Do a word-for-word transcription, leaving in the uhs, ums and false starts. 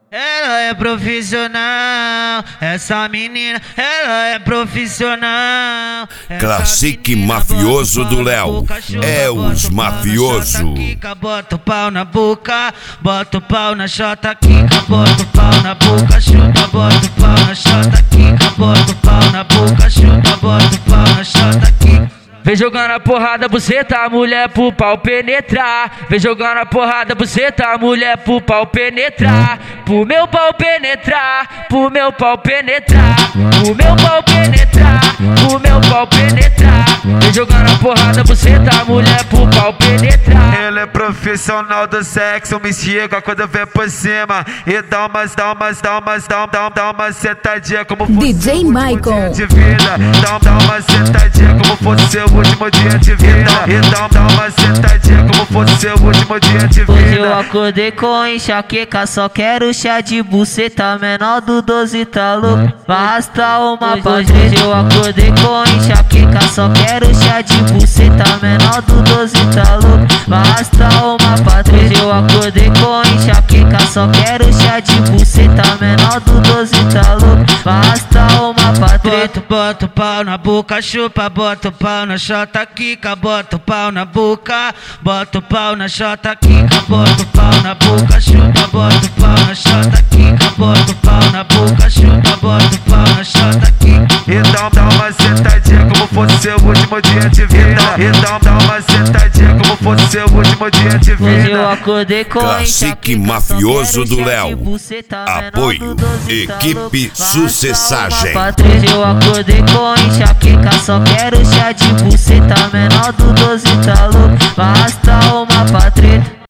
Ela é profissional, essa menina, ela é profissional. Classique mafioso do Léo, é os mafioso. Bota o pau na boca, bota o pau na chota, quica, bota o pau na boca, chuta, bota o pau na chota, quica, bota o pau na boca, chuta, bota o pau na chota, quica. Vem jogando a porrada, buceta, a mulher pro pau penetrar. Vem jogando a porrada, buceta, a mulher pro pau penetrar. Pro meu pau penetrar, pro meu pau penetrar, pro meu pau penetrar, pro meu pau penetrar. Vem jogando a porrada, buceta, a mulher pro pau penetrar. Ela é profissional do sexo, me chega quando vem por cima e dá umas, dá umas, dá umas, dá dá dá uma sentadinha como fosse D J o último Michael dia de vida. Dá, dá uma sentadinha como fosse seu último dia de vida. E dá, dá uma sentadinha como fosse seu último dia de vida. Hoje eu acordei com enxaqueca, só quero chá de buceta, menor do doze tá louco, vai arrastar uma pode. Hoje eu acordei com enxaqueca, só quero chá de buceta, menor do doze tá louco, vai arrastar uma pata. Hoje eu acordei com enxaqueca, só quero chá de buceta, menor do doze tá louco, vai arrastar uma pata. Preto, bota o pau na boca, chupa, bota o pau na chota, quica, bota o pau na boca, bota o pau na chota, quica, bota o pau na boca, chupa, bota o pau na chota, quica, bota o pau na boca, chupa, bota o pau na chota, quica. E dá, dá uma sentadinha como fosse seu último dia de vida. E dá, dá uma sentadinha como fosse seu último dia de vida. Hoje eu acordei com Classique mafioso do Léo, apoio, equipe Sucessagem. Hoje eu acordei com enxaqueca, só quero chá de buceta, menor do doze tá louco, vai arrastar uma patreta.